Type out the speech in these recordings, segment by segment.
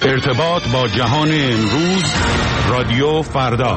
ارتباط با جهان امروز، رادیو فردا.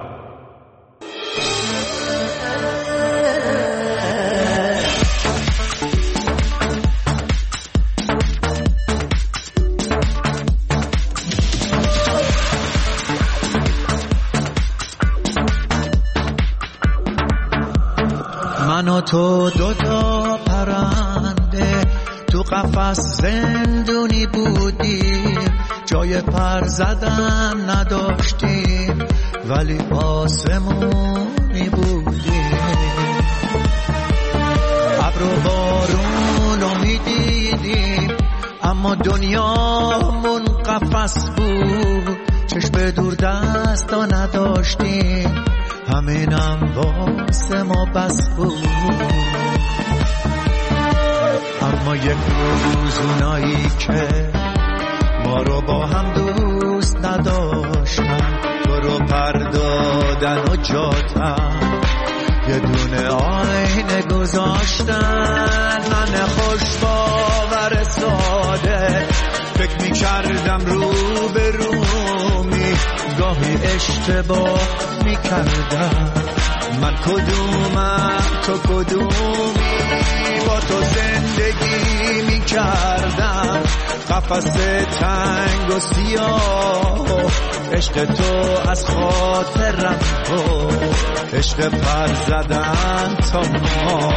من و تو دوتا پرنده تو قفس زندونی بودیم، جای پر زدن نداشتیم ولی آسمونی بودیم. ابر و بارونو میدیدیم اما دنیامون قفس بود، چشم دور دستا نداشتیم، همینم واسه ما بس بود. اما یک روز اونایی که ما رو با هم دوست نداشتن، تو رو پردادن و جاتن، یه دونه آینه گذاشتن. من خوش باور ساده فکر میکردم رو به رومی، گاهی اشتباه میکردم. من کدومم تو کدومی، با تو زندگی میکردم قفس تنگ و سیاه. عشق تو از خاطرم بود، عشق پر زدن تا ما.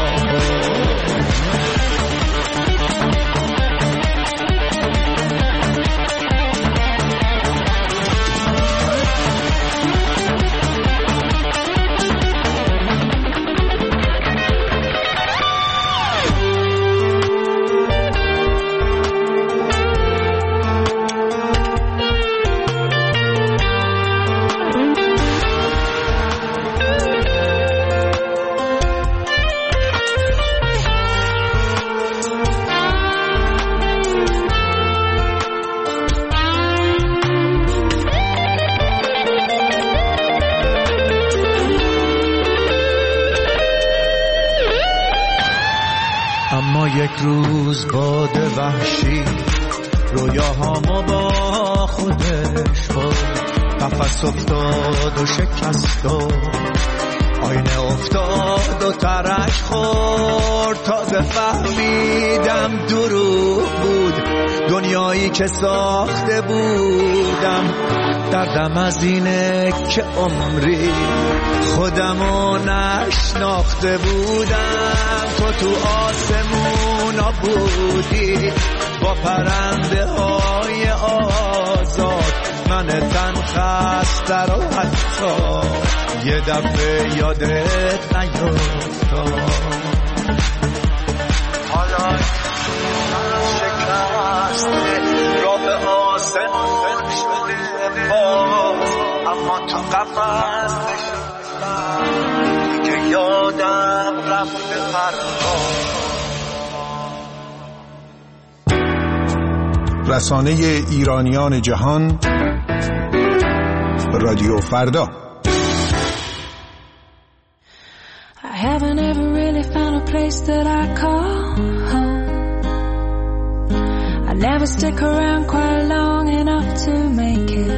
یک روز باد وحشی رویاهامو با خودش برد، قفس افتاد و شکست و آینه افتاد و ترک خورد. تازه فهمیدم دروغ بود دنیایی که ساخته بودم. دردم از اینه که عمری خودمو نشناخته بودم. تو آسمونا بودی با پرنده های آزاد، من تن خسته رو حتی یه دفعه یادت نیفتاد. حالا شکسته را به آسمون شده باز، اما تو قفس نشستم که یادم رفته رسانه ایرانیان جهان، رادیو فردا. I haven't ever really found a place that I call home. I never stick around quite long enough to make it.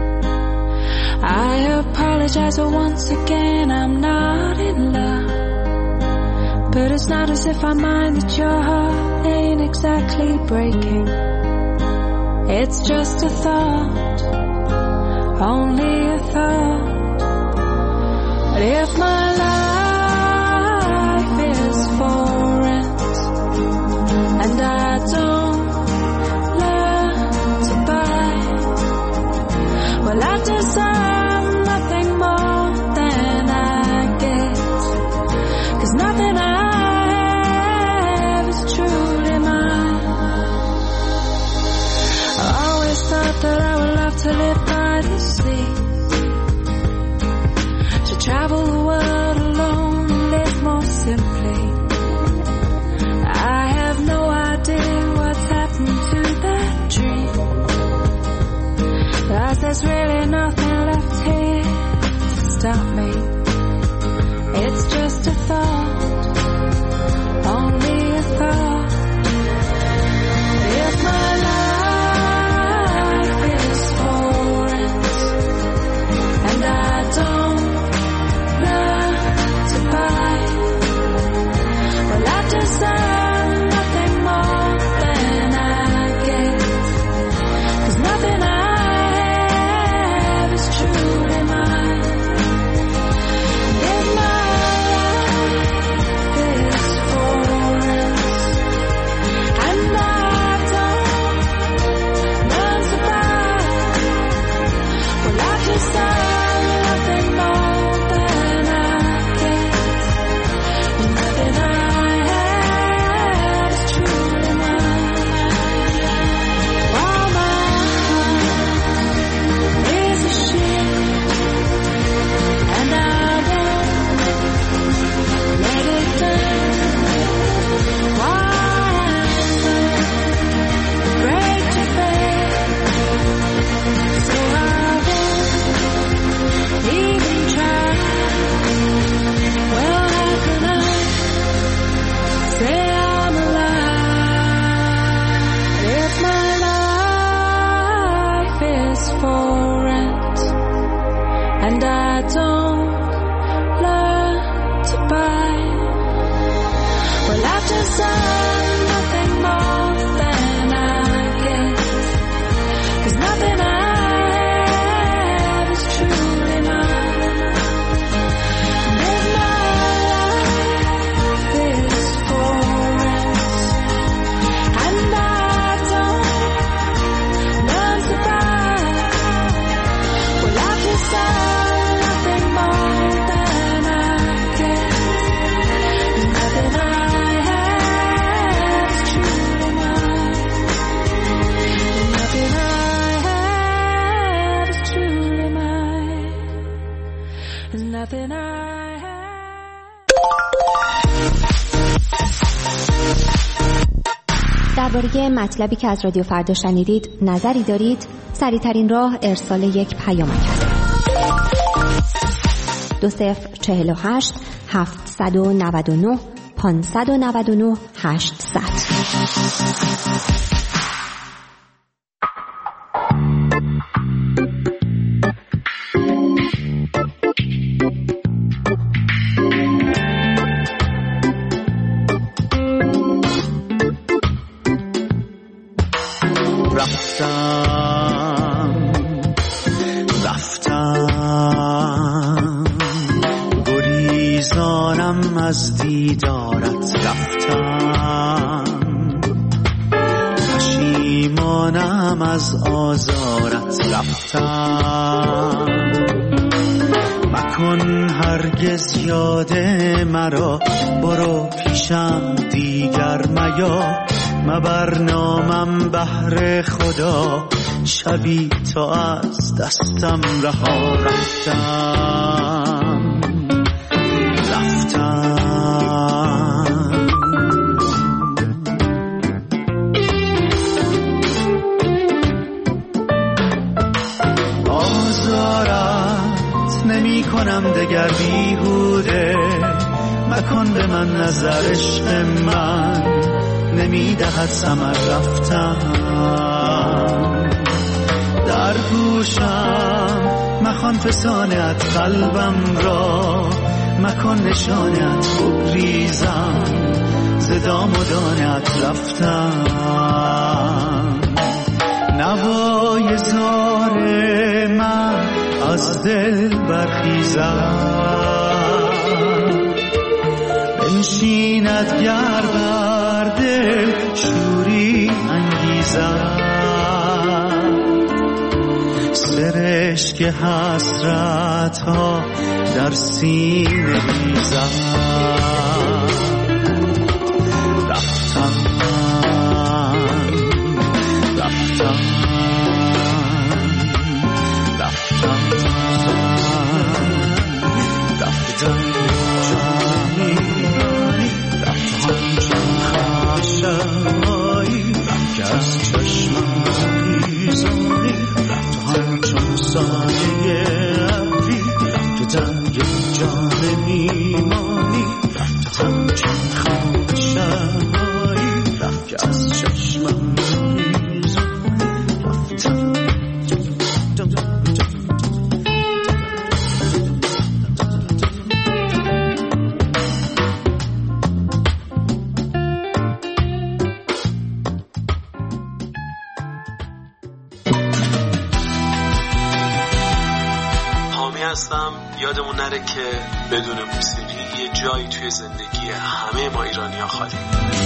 I apologize, but once again I'm not in love. But it's not as if I mind that your heart ain't exactly breaking. It's just a thought, only a thought. But if my life is for rent and I don't learn to buy, well I deserve nothing more than I get. 'Cause nothing I have is truly mine. I always thought that I would love to live by the sea, to travel the world alone and live more simply. I have no idea what's happened to that dream, 'cause there's really nothing left here to stop me. It's just a thought, only a thought. If my life for rent, and I don't learn to buy. Well, I've just done nothing more than I get, 'cause nothing I have is truly mine. And if my life is for rent, and I don't learn to buy, well, I've just done nothing more than I get. Nothing I have is truly mine. Nothing I have is truly mine. Nothing I have. درباره مطلبی که از رادیو فردا شنیدید نظری دارید؟ سریع‌ترین راه ارسال یک پیامک است. 2048 799 599 800. رفتم گریزانم از دیدارت، رفتم پشیمانم از آزارت، رفتم مکن هرگز یاد مرا، برو پیشم دیگر میا، مبر نامم بهر خدا، شبی تا از دستم رها، رفتم آزارت نمی کنم دگر بیهوده، مکن به من نظر عشق من نمی دهد ثمر، رفتم در گوشم مخوان فسانت قلبم را، مکن نشانت بگریزم ز دام و دانت، رفتم نوای زار من از دل برخیزم، بنشیند گر بر دل شوری انگیزم، سرشک حسرت ها در سینه ریزم، رفتم رفتم رفتم رفتم جانی رفتم چون خشمایی، رفتم از چشمم بیزاری، رفتم چون سایه ابری که در یک جان میمانی، رفتم چون خشمایی، رفتم از چشمم یادمون نره که بدون موسیقی یه جایی توی زندگی همه ما ایرانی‌ها خالی.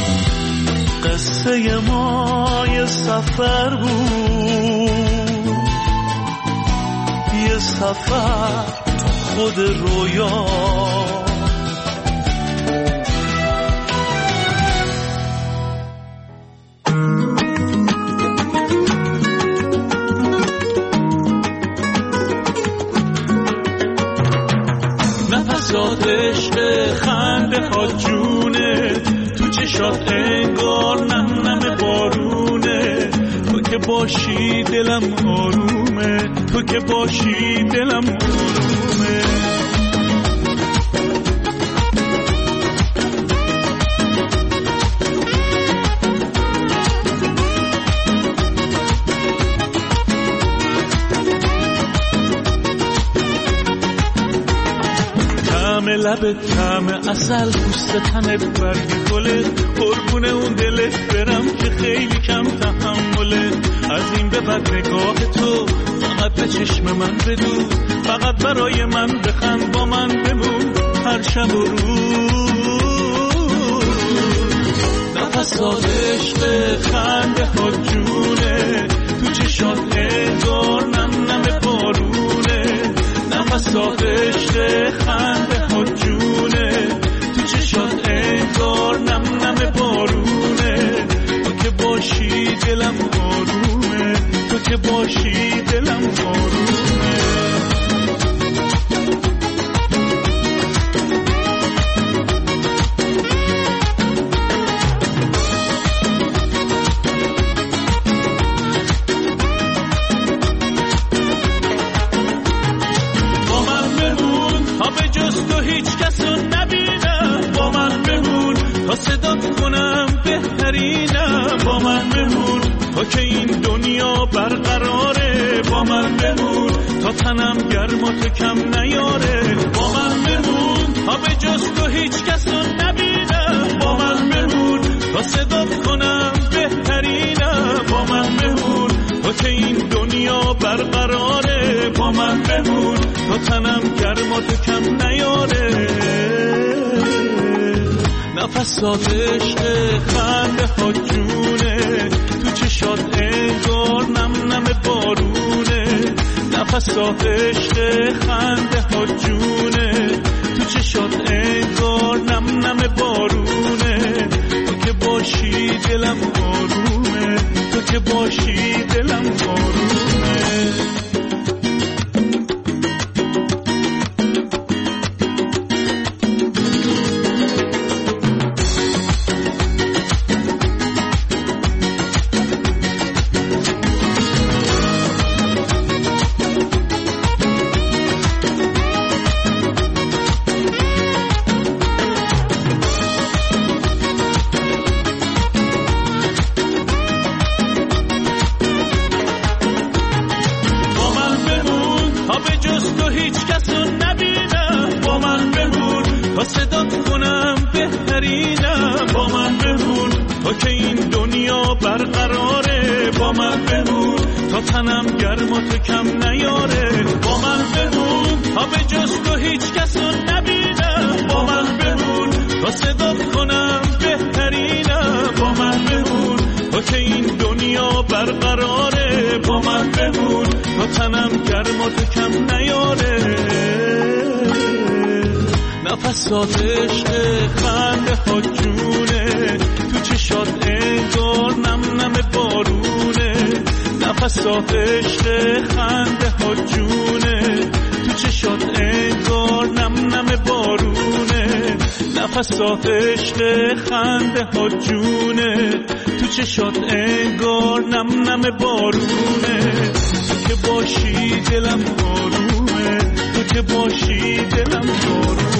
قصه ما یه سفر بود، یه سفر تو خود رویا، عشق خنده ها جونه، تو چشات انگار نم نم بارونه، تو که باشی دلم آرومه، تو که باشی دلم آرومه. لبت طعم عسل، پوست تنت برگ گله، قربون اون دلت برم که خیلی کم تحمله. از این به بعد نگاه تو فقط به چشم من بدو، فقط برای من بخند، با من بمون هر شب و روز. نفسات عشق خنده ها جونه، تو چشات انگار نم نم بارونه. نفسات عشق خنده ها جونه، تو چشات انگار نم نم بارونه. تو که باشی دلم آرومه، تو که باشی دلم آرومه. تا صدات کنم بهترینم، با من بمون تا که این دنیا برقراره. با من بمون تا تنم گرم و تو کم نیاره. با من بمون تا به جز تو هیچ کس رو نبینم. با من بمون تا صدات کنم بهترینم. با من بمون تا که این دنیا برقراره. با من بمون تا تنم گرم و تو کم نیاره. نفسات عشق خنده ها جونه، تو چشات انگار نم نم بارونه. نفسات عشق خنده ها جونه، تو چشات انگار نم نم بارونه. تو که باشی دلم آرومه، تو که باشی دلم آرومه. تنم گرم و تو کم نیاره. با من بمون تا به جز تو هیچ کس رو نبینم. با من بمون تا صدات کنم بهترینم. با من بمون تا که این دنیا برقراره. با من بمون تا تنم گرم و تو کم نیاره. نفسات عشق خنده ها جونه، تو چشات انگار نم نم بارونه. نفسات عشق خنده ها جونه، تو چشات انگار نم نم بارونه. نفسات عشق خنده ها جونه، تو چشات انگار نم نم بارونه. تو که باشی دلم آرومه، تو که باشی دلم آرومه.